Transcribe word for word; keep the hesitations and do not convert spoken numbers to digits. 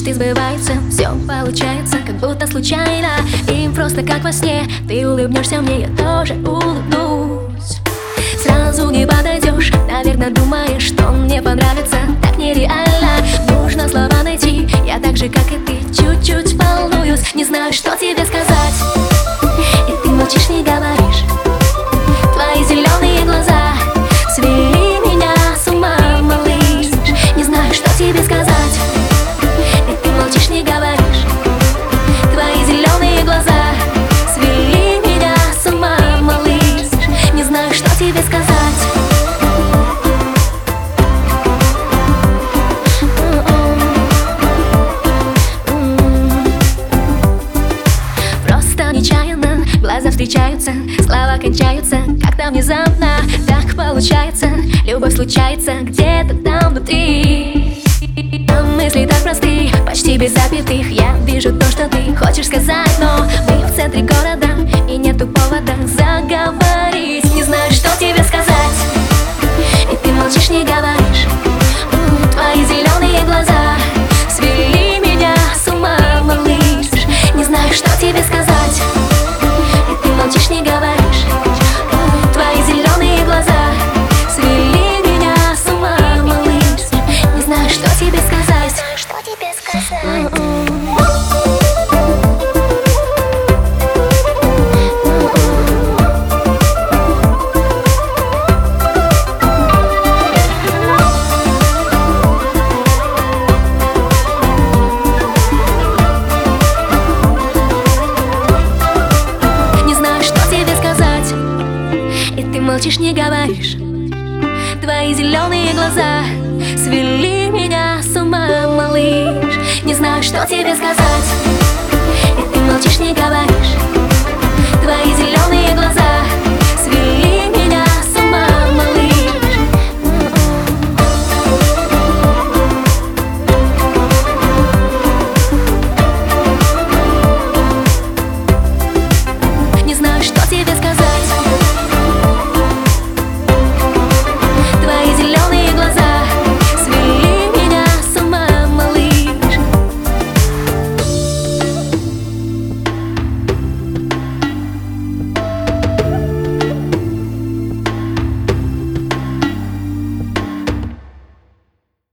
Мечты сбываются, все получается, как будто случайно. И просто как во сне, ты улыбнешься мне, я тоже улыбнусь. Сразу не подойдешь, наверное, думаешь, что мне понравится. Так нереально, нужно слова найти. Я так же, как и ты, чуть-чуть волнуюсь. Не знаю, что тебе сказать, и ты молчишь, не говоришь. Твои зеленые глаза свели меня с ума, малыш. Не знаю, что тебе сказать, и ты молчишь, не говоришь. Твои зеленые глаза свели меня с ума, малыш. Не знаю, что тебе сказать. Просто нечаянно глаза встречаются, слова кончаются как-то внезапно. Так получается, любовь случается где-то там внутри. А мысли так просты, почти без запятых. Я вижу то, что ты хочешь сказать, но мы в центре города, и нету повода заговорить. Не знаю, что тебе сказать, и ты молчишь, не говоришь. М, Твои зеленые глаза свели меня с ума, малыш. Не знаю, что тебе сказать, и ты молчишь, не говоришь. Твои зеленые глаза свели меня с ума, малыш. Не знаю, что тебе сказать. Что тебе сказать? И ты молчишь, не говоришь. Твои зеленые глаза свели меня с ума, малыш. Не знаю, что тебе сказать, и ты молчишь, не говоришь. Твои зеленые глаза